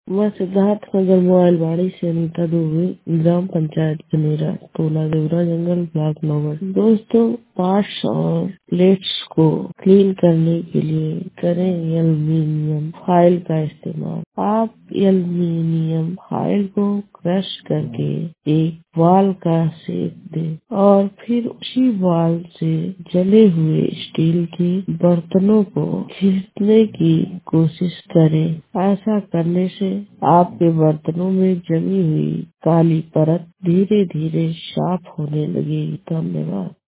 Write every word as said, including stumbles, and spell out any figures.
मैं सिद्धार्थ नगर मोबाइलवाड़ी से अनीता दुबे, ग्राम पंचायत कनेरा, टोला देवरा जंगल, ब्लॉक नंबर। दोस्तों, पार्ट्स और प्लेट्स को क्लीन करने के लिए करें एल्युमिनियम फाइल का इस्तेमाल। आप एल्युमिनियम फाइल को क्रश करके एक बॉल का शेप दें और फिर उसी बॉल से जले हुए स्टील के बर्तनों को खींचने की कोशिश करें। ऐसा करने से आपके बर्तनों में जमी हुई काली परत धीरे धीरे साफ होने लगेगी। धन्यवाद।